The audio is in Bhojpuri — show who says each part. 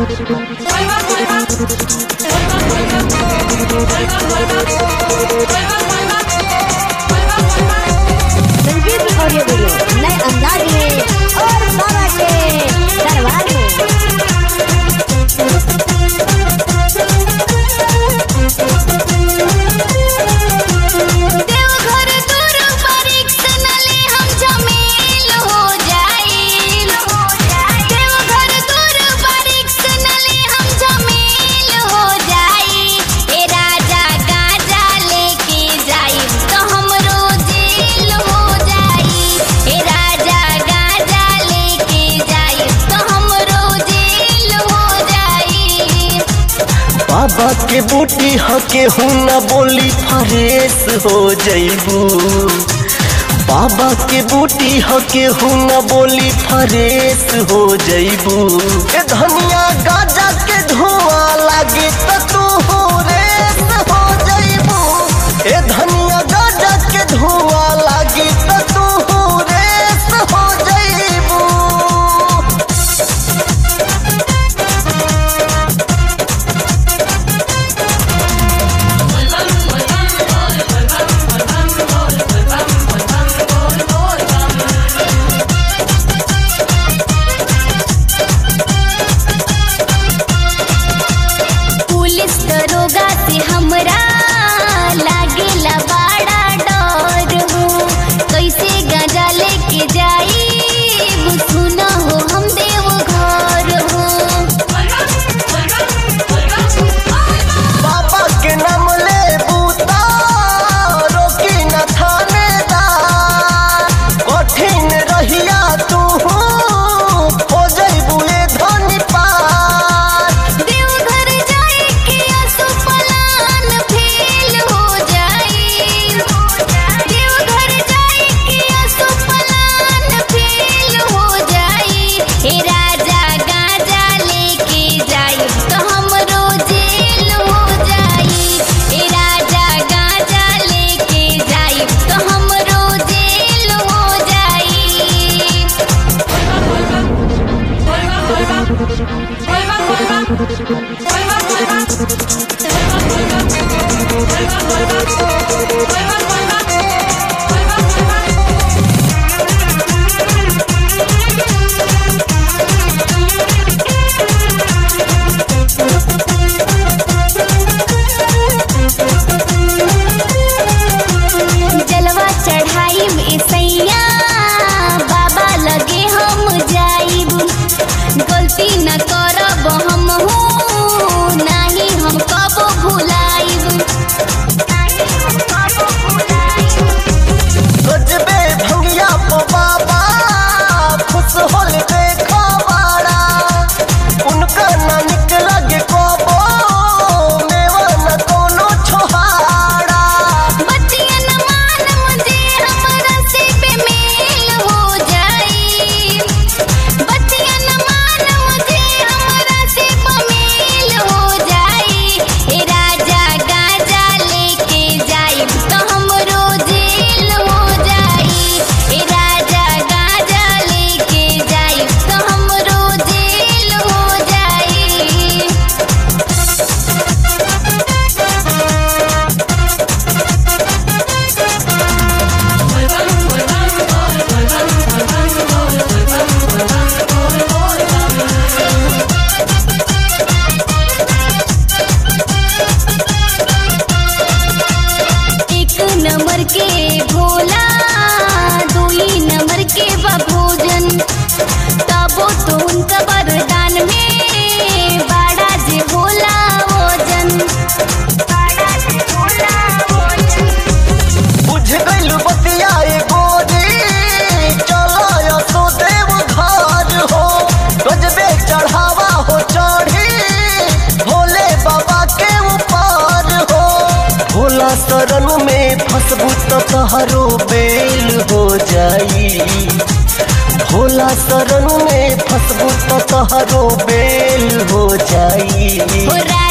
Speaker 1: संजीवनी ऑडियो वीडियो नए अंदाज में और बाबा के दरबार में।
Speaker 2: देवघर दूर परीक्षा न ले हम झमेल हो जाई। देवघर दूर परीक्षा न ले हम झमेल हो जाई। ए राजा गाजा लेके जाई तो हमरो जेल हो जाई। ए राजा गाजा लेके जाई तो हमरो जेल हो जाई।
Speaker 3: बाबा के बूटी हके हूँ न बोली फरेस हो जैबू। बाबा के बूटी हके हूँ न बोली फरेस हो जैबू। ए धनिया गाजा के धुआं लागे तो तू हो रेस हो जैबू। ए धनिया गाजा के धुआं लागे तो तू हो रेस हो जैबू।
Speaker 2: पुलिस दरोगा से हमरा लागेला बड़ा डर हो। कैसे गांजा लेके जाई सुना हो हम देव घर हो।
Speaker 3: बाबा के नाम ले बूता रोकी न थानेदार। कठिन रहिया तू हो जैबू ए धनी पार।
Speaker 2: देवघर जाए के असो पलान फेल हो जाई। देवघर जाए के असो पलान फेल हो जाई। हे राजा गांजा लेके जाई तो हमरो जेल हो जाई। हे राजा गांजा लेके जाई तो हमरो जेल हो जाई। जलवा चढ़ाई में सैया बाबा लगे हम जाइब। गलती न करब हम हूँ नहीं हम कबो भुलाइब।
Speaker 3: गजबे भंगिया पो बाबा खुश होल देखो बाड़ा। उनका ना निक लगे कबो मेवा न कोनो छोहाड़ा।
Speaker 2: बतिया न मान मुझे हमरा से बेमेल हो जाई। बतिया न मान मुझे हमरा से बेमेल हो जाई। हे राजा गांजा लेके जाई तो हमरो जेल हो जाई। हे राजा गांजा लेके जाई तो हमरो जेल हो जाई। एक नंबर के भोला दुई नंबर के भोजन तबो तो उनका वरदान में बड़ा जे भोला वजन।
Speaker 3: बुझ गइल बतिया ए गोरी चलो सो देव घर हो। गजबे चढ़ावा हो चढ़ी भोले बाबा के ऊपर हो। भोला शरण में फसबू तो तहरो बेल हो जाई। भोला शरण में फसबू तो तहरो बेल हो जाई।
Speaker 2: हो